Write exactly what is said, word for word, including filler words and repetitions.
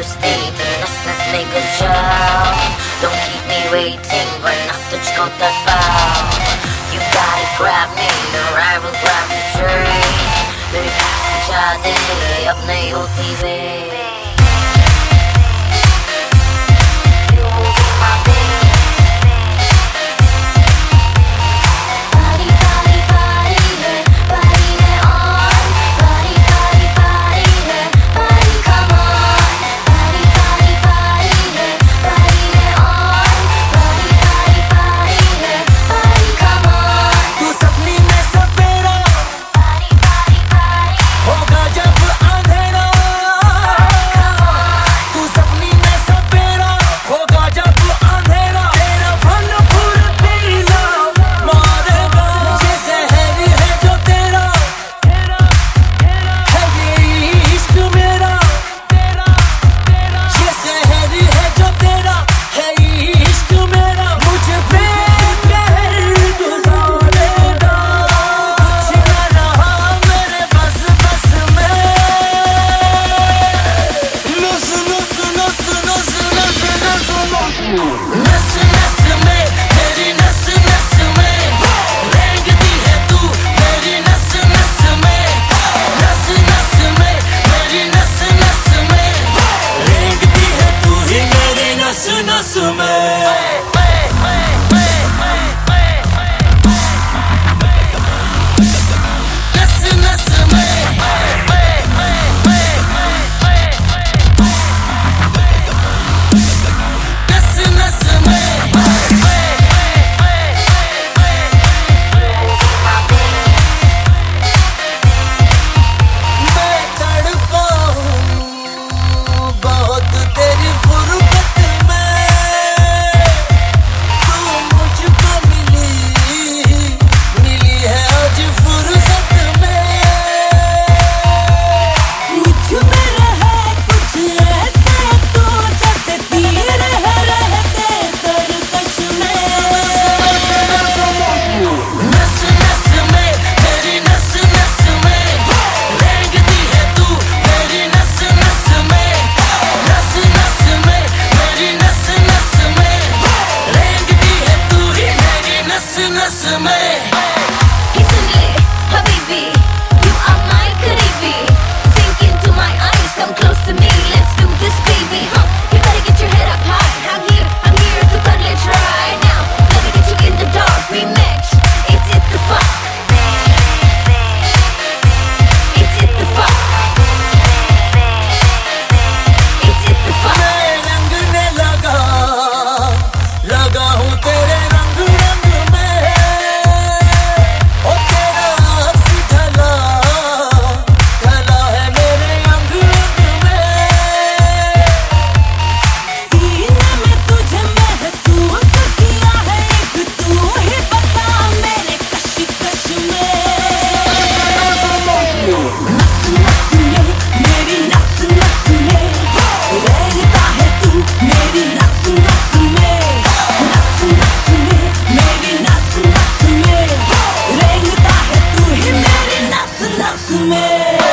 दोस्ती नस नस में घुस जाओ. Don't keep me waiting, वरना तुझको तड़पाओ. You gotta grab me, or I will grab you straight. मेरे पास पहुंचा दे, अब नहीं होती वे. नस नस में तेरी नस नस में रेंगती है तू मेरी नस नस में. नस नस में मेरी नस नस में रेंगती है तू ही मेरी नस नस में. Me